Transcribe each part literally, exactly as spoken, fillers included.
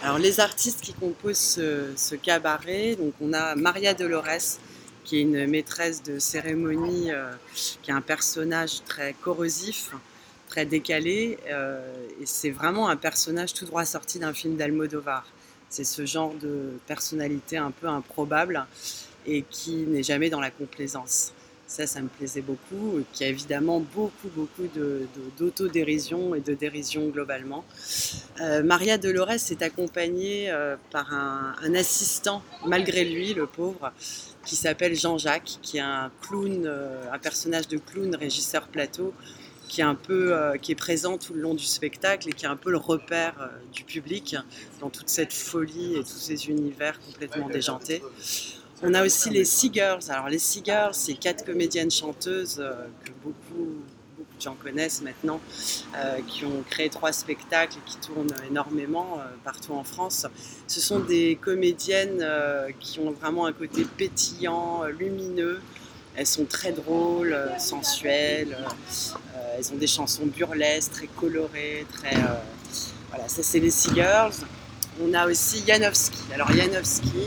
Alors les artistes qui composent ce, ce cabaret, donc on a Maria Dolores, qui est une maîtresse de cérémonie, euh, qui est un personnage très corrosif, très décalé, euh, et c'est vraiment un personnage tout droit sorti d'un film d'Almodovar. C'est ce genre de personnalité un peu improbable et qui n'est jamais dans la complaisance. Ça, ça me plaisait beaucoup, et qui a évidemment beaucoup, beaucoup de, de, d'autodérision et de dérision globalement. Euh, Maria Dolores est accompagnée euh, par un, un assistant, malgré lui, le pauvre, qui s'appelle Jean-Jacques, qui est un clown, euh, un personnage de clown, régisseur plateau, qui est un peu, euh, qui est présent tout le long du spectacle et qui est un peu le repère euh, du public dans toute cette folie et tous ces univers complètement déjantés. On a aussi les Seagirls. Alors les Seagirls, c'est quatre comédiennes chanteuses euh, que beaucoup, beaucoup de gens connaissent maintenant, euh, qui ont créé trois spectacles et qui tournent énormément euh, partout en France. Ce sont des comédiennes euh, qui ont vraiment un côté pétillant, lumineux. Elles sont très drôles, sensuelles. Euh, elles ont des chansons burlesques, très colorées, très. Euh, voilà, ça c'est les Seagirls. On a aussi Janowski. Alors Janowski.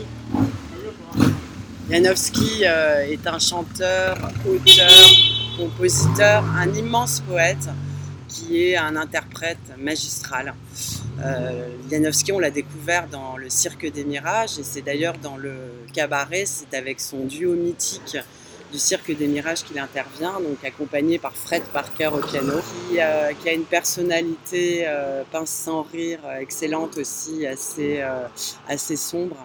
Janowski euh, est un chanteur, auteur, compositeur, un immense poète qui est un interprète magistral. Euh, Janowski, on l'a découvert dans le Cirque des Mirages et c'est d'ailleurs dans le cabaret, c'est avec son duo mythique du Cirque des Mirages qu'il intervient, donc accompagné par Fred Parker au piano, qui, euh, qui a une personnalité euh, pince sans rire, excellente aussi, assez, euh, assez sombre,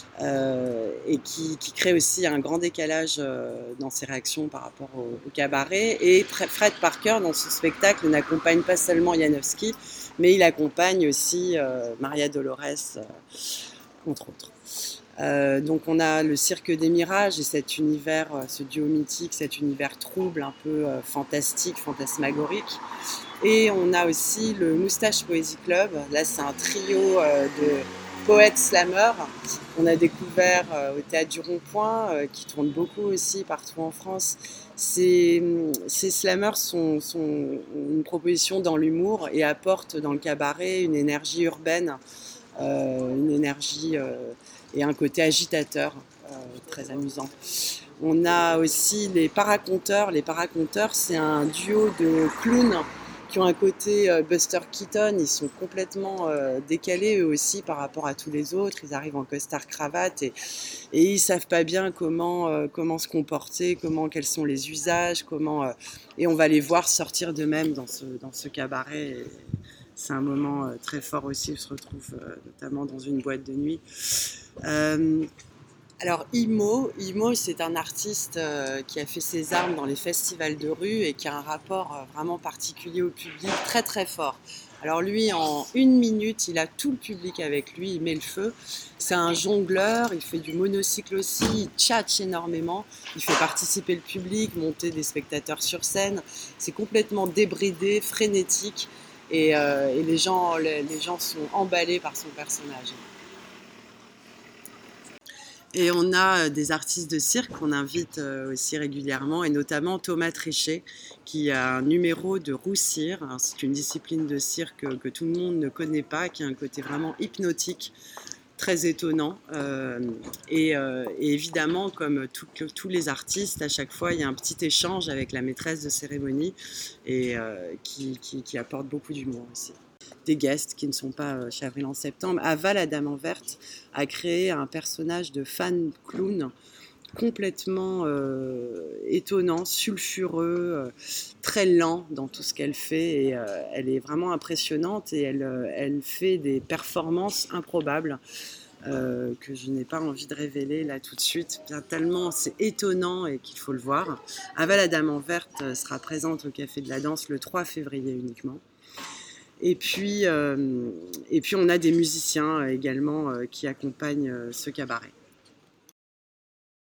euh, et qui, qui crée aussi un grand décalage euh, dans ses réactions par rapport au, au cabaret. Et Fred Parker, dans ce spectacle, n'accompagne pas seulement Janowski, mais il accompagne aussi euh, Maria Dolores, euh, entre autres. Euh, donc on a le Cirque des Mirages et cet univers, ce duo mythique, cet univers trouble, un peu euh, fantastique, fantasmagorique. Et on a aussi le Moustache Poésie Club. Là c'est un trio euh, de poètes slameurs qu'on a découvert euh, au Théâtre du Rond-Point, euh, qui tourne beaucoup aussi partout en France. Ces, ces slameurs sont, sont une proposition dans l'humour et apportent dans le cabaret une énergie urbaine, euh, une énergie euh, et un côté agitateur, euh, très amusant. On a aussi les Paraconteurs. Les Paraconteurs, c'est un duo de clowns qui ont un côté euh, Buster Keaton. Ils sont complètement euh, décalés eux aussi par rapport à tous les autres. Ils arrivent en costard cravate et, et ils savent pas bien comment, euh, comment se comporter, comment, quels sont les usages, comment, euh, et on va les voir sortir d'eux-mêmes dans ce, dans ce cabaret. Et c'est un moment euh, très fort aussi. Ils se retrouvent euh, notamment dans une boîte de nuit. Euh, alors Imo, Imo c'est un artiste euh, qui a fait ses armes dans les festivals de rue et qui a un rapport euh, vraiment particulier au public, très très fort. Alors lui, en une minute, il a tout le public avec lui, il met le feu. C'est un jongleur, il fait du monocycle aussi, il tchatche énormément, il fait participer le public, monter des spectateurs sur scène. C'est complètement débridé, frénétique et, euh, et les, gens, les, les gens sont emballés par son personnage. Et on a des artistes de cirque qu'on invite aussi régulièrement, et notamment Thomas Trichet, qui a un numéro de roue-cire. C'est une discipline de cirque que tout le monde ne connaît pas, qui a un côté vraiment hypnotique, très étonnant. Euh, et, euh, et évidemment, comme tout, tous les artistes, à chaque fois, il y a un petit échange avec la maîtresse de cérémonie et euh, qui, qui, qui apporte beaucoup d'humour aussi. Des guests qui ne sont pas chez Avril en septembre. Ava, la dame en verte, a créé un personnage de fan clown complètement euh, étonnant, sulfureux, euh, très lent dans tout ce qu'elle fait. Et euh, elle est vraiment impressionnante et elle, euh, elle fait des performances improbables. Euh, que je n'ai pas envie de révéler là tout de suite, bien tellement c'est étonnant et qu'il faut le voir. Ava, la dame en verte sera présente au Café de la Danse le trois février uniquement. Et puis, euh, et puis on a des musiciens également euh, qui accompagnent euh, ce cabaret.